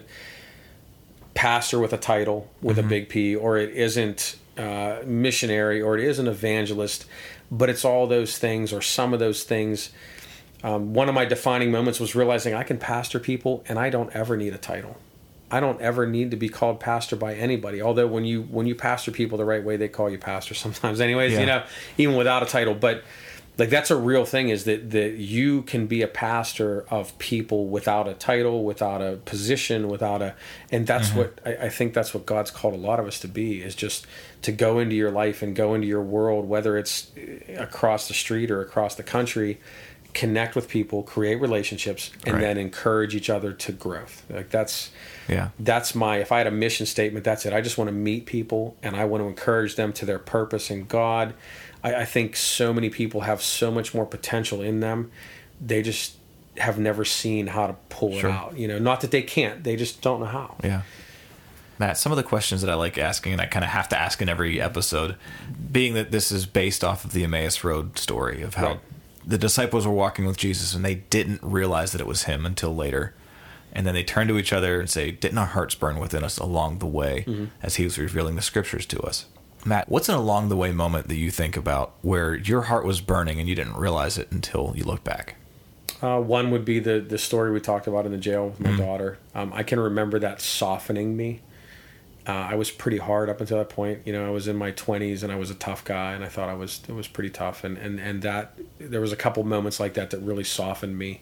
pastor with a title with Mm-hmm. a big P, or it isn't uh, missionary, or it isn't evangelist, but it's all those things or some of those things. Um, one of my defining moments was realizing I can pastor people and I don't ever need a title. I don't ever need to be called pastor by anybody. Although when you when you pastor people the right way, they call you pastor sometimes anyways, Yeah. you know, even without a title. But like that's a real thing, is that, that you can be a pastor of people without a title, without a position, without a, and that's Mm-hmm. what, I, I think that's what God's called a lot of us to be, is just to go into your life and go into your world, whether it's across the street or across the country, connect with people, create relationships, and Right. then encourage each other to growth. Like that's, Yeah. that's my, if I had a mission statement, that's it. I just want to meet people and I want to encourage them to their purpose in God. I, I think so many people have so much more potential in them. They just have never seen how to pull Sure. it out. You know, not that they can't, they just don't know how. Yeah. Matt, some of the questions that I like asking, and I kind of have to ask in every episode, being that this is based off of the Emmaus Road story of how Right. the disciples were walking with Jesus and they didn't realize that it was him until later. And then they turn to each other and say, didn't our hearts burn within us along the way Mm-hmm. as he was revealing the scriptures to us? Matt, what's an along the way moment that you think about where your heart was burning and you didn't realize it until you look back? Uh, one would be the the story we talked about in the jail with my Mm-hmm. daughter. Um, I can remember that softening me. Uh, I was pretty hard up until that point. You know, I was in my twenties and I was a tough guy, and I thought I was it was pretty tough. And and and that there was a couple moments like that that really softened me.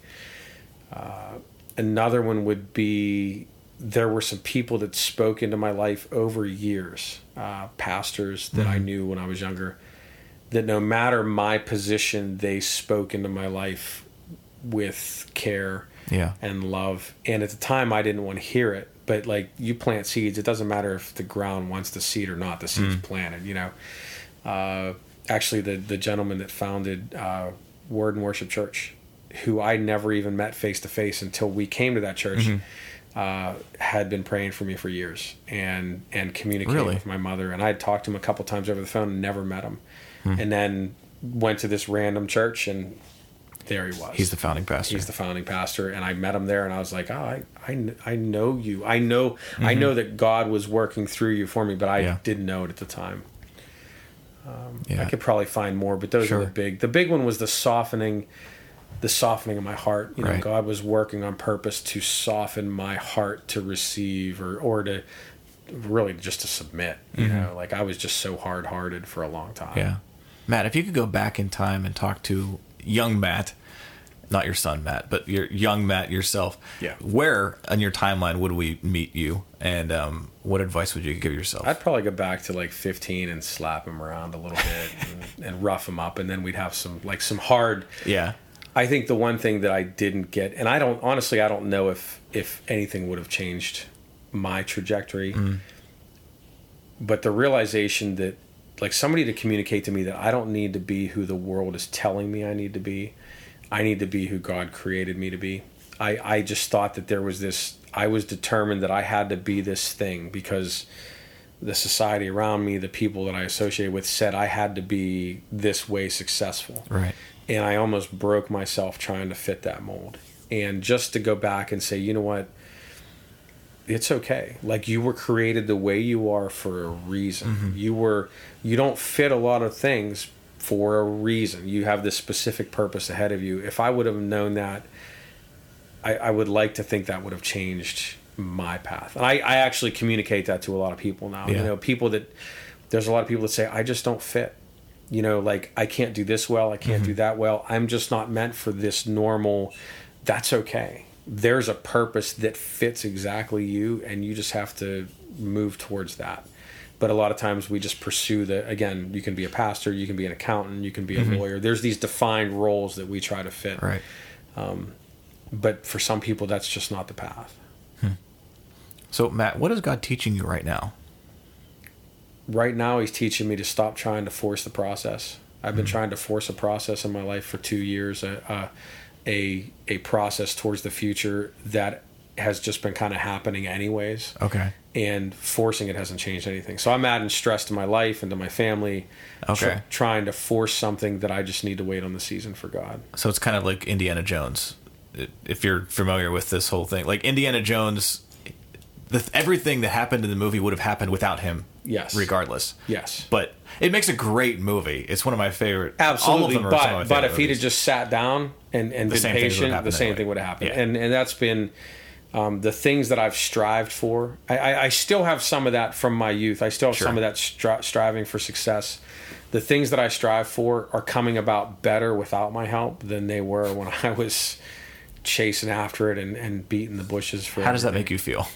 Uh, another one would be there were some people that spoke into my life over years, uh, pastors that I knew when I was younger, that no matter my position, they spoke into my life with care Yeah. and love. And at the time, I didn't want to hear it. But like you plant seeds, it doesn't matter if the ground wants the seed or not. The seed's planted. You know. Uh, actually, the the gentleman that founded uh, Word and Worship Church, who I never even met face to face until we came to that church, uh, had been praying for me for years and and communicating Really? with my mother. And I had talked to him a couple times over the phone and never met him. And then went to this random church and there he was. He's the founding pastor. He's the founding pastor, and I met him there, and I was like, "Oh, I, I, I know you. I know, I know that God was working through you for me, but I Yeah. didn't know it at the time." yeah. I could probably find more, but those Sure. are the big. The big one was the softening, the softening of my heart. You know, Right. God was working on purpose to soften my heart to receive, or or to really just to submit. You know, like I was just so hard hearted for a long time. Yeah. Matt, if you could go back in time and talk to young Matt, not your son Matt, but your young Matt yourself, Yeah. where on your timeline would we meet you, and um, what advice would you give yourself? I'd probably go back to like fifteen and slap him around a little bit and, and rough him up, and then we'd have some like some hard. yeah. I think the one thing that I didn't get, and I don't honestly, I don't know if if anything would have changed my trajectory, but the realization that like somebody to communicate to me that I don't need to be who the world is telling me I need to be. I need to be who God created me to be. I, I just thought that there was this, I was determined that I had to be this thing because the society around me, the people that I associated with said I had to be this way successful. Right. And I almost broke myself trying to fit that mold. And just to go back and say, you know what? It's okay. Like you were created the way you are for a reason. You were, you don't fit a lot of things for a reason. You have this specific purpose ahead of you. If I would have known that, I, I would like to think that would have changed my path. And I, I actually communicate that to a lot of people now. Yeah. You know, people that, there's a lot of people that say, I just don't fit. You know, like, I can't do this well, I can't mm-hmm. do that well. I'm just not meant for this normal. That's okay. There's a purpose that fits exactly you, and you just have to move towards that. But a lot of times we just pursue the, again, you can be a pastor, you can be an accountant, you can be a mm-hmm. lawyer. There's these defined roles that we try to fit. Right. Um, but for some people, that's just not the path. Hmm. So, Matt, what is God teaching you right now? Right now, he's teaching me to stop trying to force the process. I've been mm-hmm. trying to force a process in my life for two years, a, a, a process towards the future that has just been kind of happening anyways. Okay. And forcing it hasn't changed anything. So I'm adding stress to my life and to my family. Okay. Tr- trying to force something that I just need to wait on the season for God. So it's kind of like Indiana Jones, if you're familiar with this whole thing. Like Indiana Jones, the, everything that happened in the movie would have happened without him. Yes. Regardless. Yes. But it makes a great movie. It's one of my favorite. Absolutely. All of them are but some of my but favorite if he'd movies. have just sat down and, and The been same thing would patient, happen the same anyway. thing would have happened. Yeah. And and that's been um, the things that I've strived for. I, I, I still have some of that from my youth. I still have Sure. some of that stri- striving for success. The things that I strive for are coming about better without my help than they were when I was chasing after it and, and beating the bushes for How does that everything. make you feel?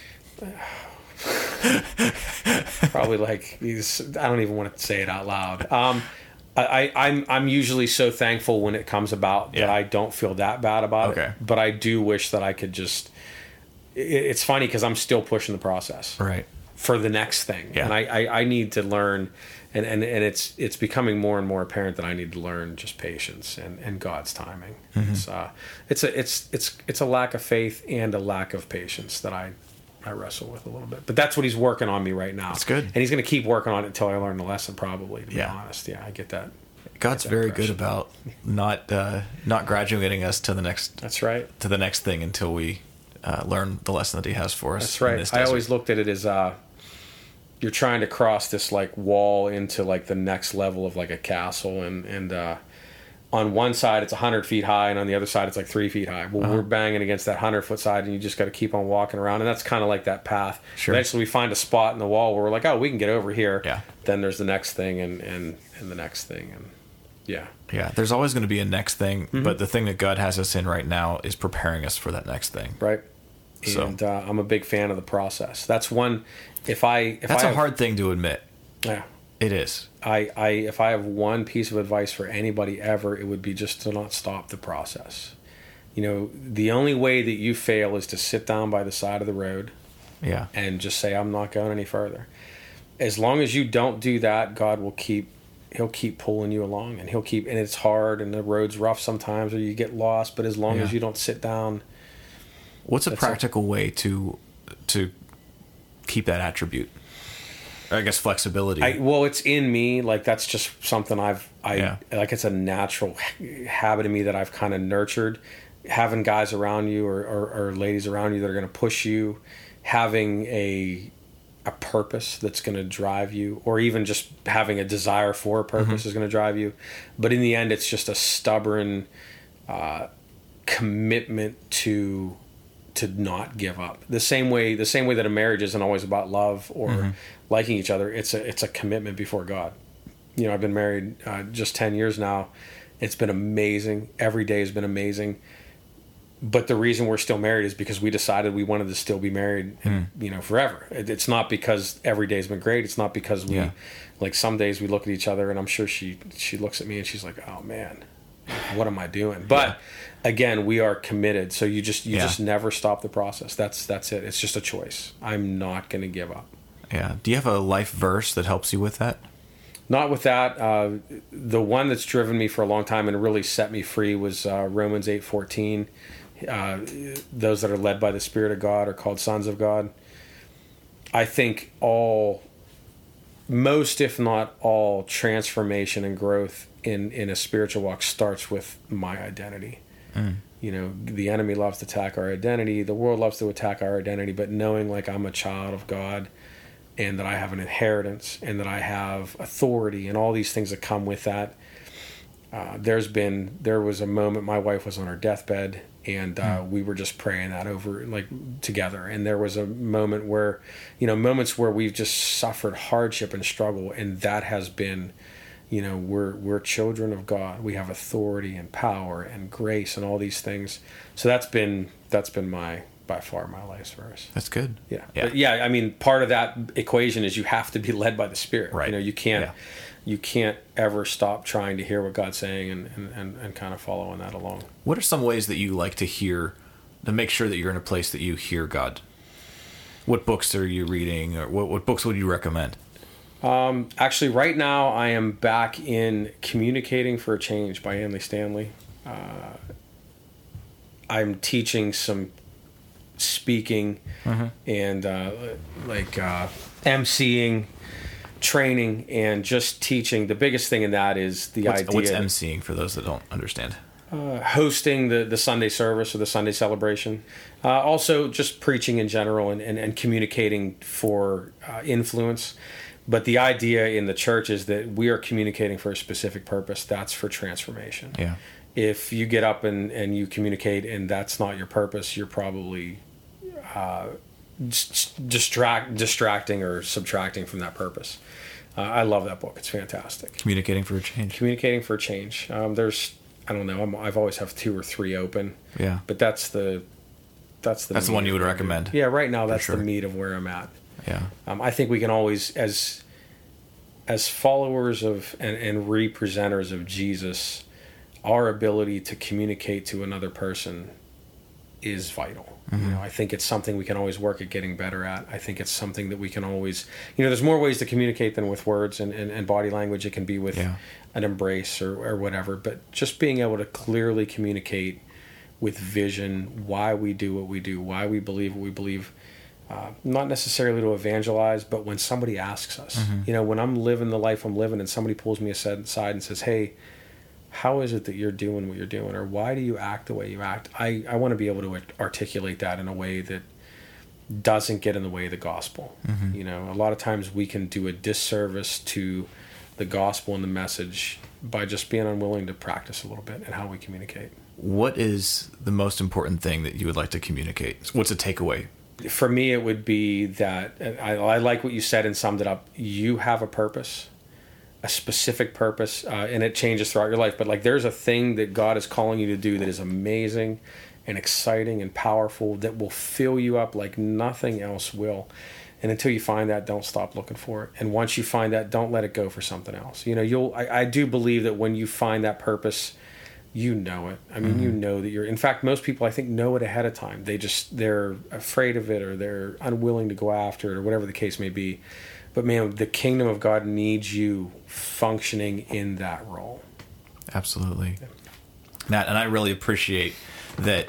Probably like he's, I don't even want to say it out loud. Um, I, I, I'm I'm usually so thankful when it comes about that Yeah. I don't feel that bad about Okay. it. But I do wish that I could just. It, it's funny because I'm still pushing the process Right. for the next thing, Yeah. and I, I, I need to learn, and, and, and it's it's becoming more and more apparent that I need to learn just patience and, and God's timing. Mm-hmm. It's uh, it's a it's it's it's a lack of faith and a lack of patience that I. I wrestle with a little bit, but that's what he's working on me right now. That's good. And he's going to keep working on it until I learn the lesson, probably, to Yeah. be honest. Yeah, I get that. God's that very impression. good about not uh, not graduating us to the next That's right. to the next thing until we uh, learn the lesson that He has for us. That's in right. this I desert. always looked at it as uh, you're trying to cross this like wall into like the next level of like a castle, and and uh, on one side it's a hundred feet high, and on the other side it's like three feet high. Well, Uh-huh. we're banging against that hundred foot side, and you just got to keep on walking around, and that's kind of like that path. Sure. Eventually, we find a spot in the wall where we're like, oh, we can get over here. Yeah. Then there's the next thing, and and and the next thing, and yeah. Yeah, there's always going to be a next thing, Mm-hmm. but the thing that God has us in right now is preparing us for that next thing. Right. So- And uh, I'm a big fan of the process. That's one. If I if That's I a have- hard thing to admit. Yeah. It is. I, I if I have one piece of advice for anybody ever, it would be just to not stop the process. You know, the only way that you fail is to sit down by the side of the road Yeah. and just say, I'm not going any further. As long as you don't do that, God will keep he'll keep pulling you along, and he'll keep and it's hard and the road's rough sometimes, or you get lost, but as long Yeah. as you don't sit down. What's a That's practical way to to keep that attribute? I guess flexibility. I, well, it's in me. Like that's just something I've, I Yeah. like. It's a natural habit in me that I've kind of nurtured. Having guys around you or, or, or ladies around you that are going to push you, having a a purpose that's going to drive you, or even just having a desire for a purpose Mm-hmm. is going to drive you. But in the end, it's just a stubborn uh, commitment to to not give up. The same way, the same way that a marriage isn't always about love or Mm-hmm. liking each other. It's a it's a commitment before God. You know, I've been married uh, just ten years now. It's been amazing. Every day has been amazing. But the reason we're still married is because we decided we wanted to still be married, and, you know, forever. It, it's not because every day's been great. It's not because we, Yeah. like some days we look at each other, and I'm sure she she looks at me and she's like, "Oh man, what am I doing?" But again, we are committed. So you just you Yeah. just never stop the process. That's that's it. It's just a choice. I'm not going to give up. yeah. Do you have a life verse that helps you with that? Not with that. Uh, the one that's driven me for a long time and really set me free was uh, Romans eight fourteen. Uh, those that are led by the Spirit of God are called sons of God. I think all, most if not all, transformation and growth in, in a spiritual walk starts with my identity. Mm. You know, the enemy loves to attack our identity. The world loves to attack our identity, but knowing like I'm a child of God, and that I have an inheritance, and that I have authority, and all these things that come with that. Uh, there's been, there was a moment, my wife was on her deathbed, and uh, Hmm. we were just praying that over, like, together. And there was a moment where, you know, moments where we've just suffered hardship and struggle, and that has been You know, we're we're children of God. We have authority and power and grace and all these things. So that's been that's been my by far my life's verse. That's good. Yeah. Yeah. But yeah, I mean, part of that equation is you have to be led by the Spirit. Right. You know, you can't Yeah. you can't ever stop trying to hear what God's saying and, and, and, and kind of following that along. What are some ways that you like to hear, to make sure that you're in a place that you hear God? What books are you reading, or what, what books would you recommend? Um, actually, right now I am back in Communicating for a Change by Andy Stanley. Uh, I'm teaching some speaking Mm-hmm. and uh, like uh, emceeing, training, and just teaching. The biggest thing in that is the What's, idea. what's emceeing for those that don't understand? Uh, hosting the, the Sunday service or the Sunday celebration. Uh, also, just preaching in general and, and, and communicating for uh, influence. But the idea in the church is that we are communicating for a specific purpose. That's for transformation. Yeah. If you get up and, and you communicate and that's not your purpose, you're probably uh, dis- distract, distracting or subtracting from that purpose. Uh, I love that book. It's fantastic. Communicating for a Change. Communicating for a Change. Um, there's, I don't know, I'm, I've always have two or three open. Yeah. But that's the that's the That's the meat one you of would where- recommend. Yeah, right now that's sure. the meat of where I'm at. Yeah. Um, I think we can always, as as followers of and, and representers of Jesus, our ability to communicate to another person is vital. Mm-hmm. You know, I think it's something we can always work at getting better at. I think it's something that we can always, you know, there's more ways to communicate than with words and, and, and body language. It can be with Yeah. an embrace or, or whatever, but just being able to clearly communicate with vision why we do what we do, why we believe what we believe. Uh, not necessarily to evangelize, but when somebody asks us, Mm-hmm. you know, when I'm living the life I'm living and somebody pulls me aside and says, hey, how is it that you're doing what you're doing? Or why do you act the way you act? I, I want to be able to articulate that in a way that doesn't get in the way of the gospel. Mm-hmm. You know, a lot of times we can do a disservice to the gospel and the message by just being unwilling to practice a little bit and how we communicate. What is the most important thing that you would like to communicate? What's a takeaway? For me, it would be that I, I like what you said and summed it up. You have a purpose, a specific purpose, uh, and it changes throughout your life. But like, there's a thing that God is calling you to do that is amazing and exciting and powerful that will fill you up like nothing else will. And until you find that, don't stop looking for it. And once you find that, don't let it go for something else. You know, you'll. I, I do believe that when you find that purpose, you know it. I mean, mm-hmm. you know that you're. In fact, most people, I think, know it ahead of time. They just they're afraid of it, or they're unwilling to go after it, or whatever the case may be. But man, the kingdom of God needs you functioning in that role. Absolutely, yeah. Matt, and I really appreciate that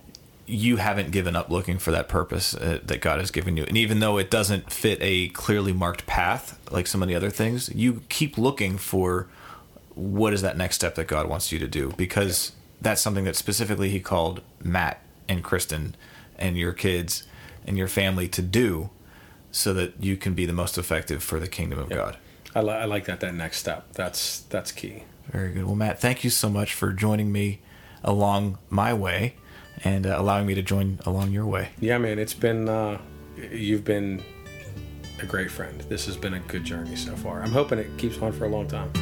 you haven't given up looking for that purpose uh, that God has given you. And even though it doesn't fit a clearly marked path like so many other things, you keep looking for what is that next step that God wants you to do, because that's something that specifically he called Matt and Kristen and your kids and your family to do so that you can be the most effective for the kingdom of yep. God. I, li- I like that, that next step. That's, that's key. Very good. Well, Matt, thank you so much for joining me along my way and uh, allowing me to join along your way. Yeah, man, it's been, uh, you've been a great friend. This has been a good journey so far. I'm hoping it keeps on for a long time.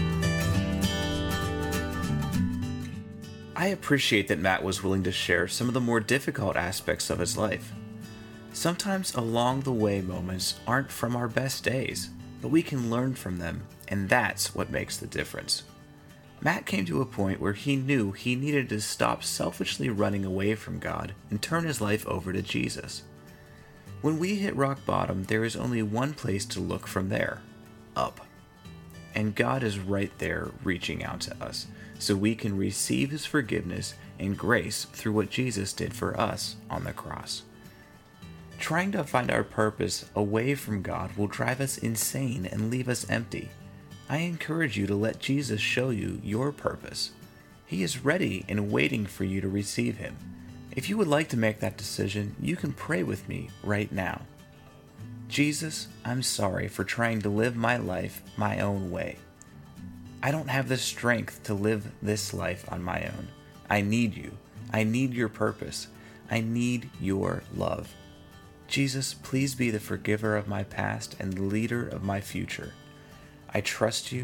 I appreciate that Matt was willing to share some of the more difficult aspects of his life. Sometimes along the way moments aren't from our best days, but we can learn from them, and that's what makes the difference. Matt came to a point where he knew he needed to stop selfishly running away from God and turn his life over to Jesus. When we hit rock bottom, there is only one place to look from there: up. And God is right there reaching out to us, so we can receive his forgiveness and grace through what Jesus did for us on the cross. Trying to find our purpose away from God will drive us insane and leave us empty. I encourage you to let Jesus show you your purpose. He is ready and waiting for you to receive him. If you would like to make that decision, you can pray with me right now. Jesus, I'm sorry for trying to live my life my own way. I don't have the strength to live this life on my own. I need you. I need your purpose. I need your love. Jesus, please be the forgiver of my past and the leader of my future. I trust you.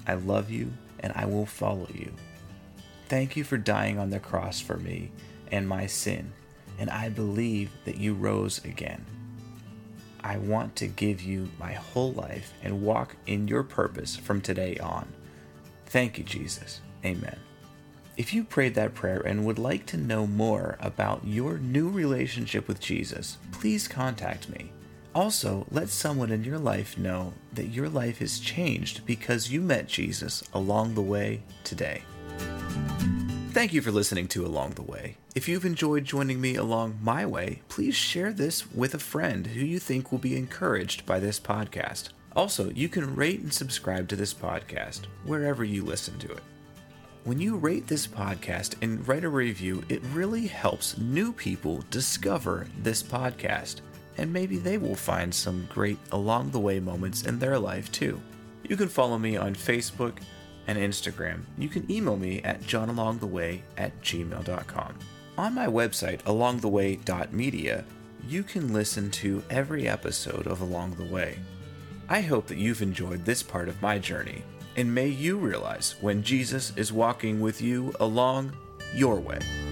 I love you, and I will follow you. Thank you for dying on the cross for me and my sin, and I believe that you rose again. I want to give you my whole life and walk in your purpose from today on. Thank you, Jesus. Amen. If you prayed that prayer and would like to know more about your new relationship with Jesus, please contact me. Also, let someone in your life know that your life has changed because you met Jesus along the way today. Thank you for listening to Along the Way. If you've enjoyed joining me along my way, please share this with a friend who you think will be encouraged by this podcast. Also, you can rate and subscribe to this podcast wherever you listen to it. When you rate this podcast and write a review, it really helps new people discover this podcast, and maybe they will find some great along the way moments in their life too. You can follow me on Facebook and Instagram. You can email me at johnalongtheway at gmail dot com. On my website, along the way dot media, you can listen to every episode of Along the Way. I hope that you've enjoyed this part of my journey, and may you realize when Jesus is walking with you along your way.